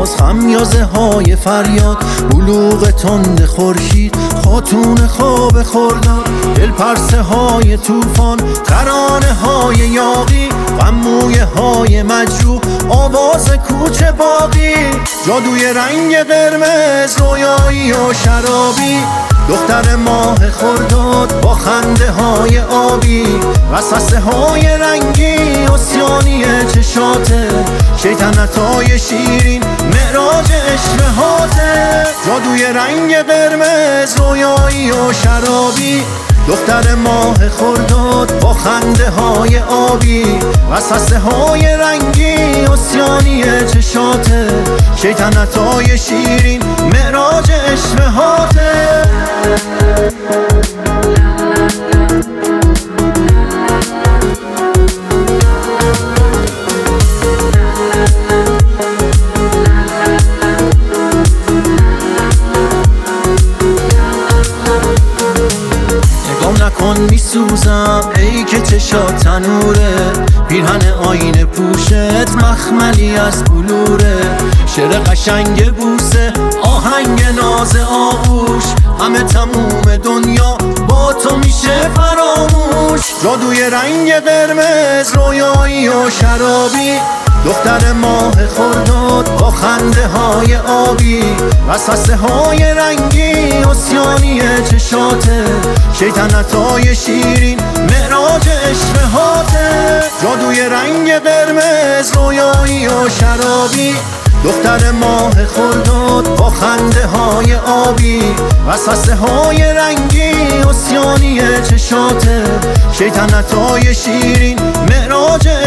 باز خمیازه های فریاد، بلوغ تند خورشید، خاتون خواب خورداد، دل پرسه های طوفان، ترانه های یاغی، غمویه های مجروح، آواز کوچه باقی، جادوی رنگ قرمز، رویایی و شرابی، دختر ماه خرداد با خنده های آبی، وسوسه های رنگی، عصیانی چشاته، شیطنت های شیرین، معراج اشتهاته، جادوی رنگ قرمز، رویایی و شرابی، دختر ماه خرداد با خنده های آبی، وسوسه های رنگی، عصیانی چشاته، شیطنت های شیرین، معراج اشتهاته. نکن میسوزم ای که چشات تنوره، پیرهن آینه پوشت مخملی از بلوره، شعر قشنگ بوسه، آهنگ ناز آغوش، همه تموم دنیا با تو میشه فراموش، جادوی رنگ قرمز، رویایی و شرابی، دختر ماه خرداد با خنده های آبی، وسوسه های رنگی، عصیانی چشاته، شیطنت های شیرین، معراج اشتهاته، جادوی رنگ قرمز، رویایی و شرابی، دختر ماه خرداد با خنده های آبی، وسوسه های رنگی، عصیانی چشاته، شیطنت های شیرین، معراج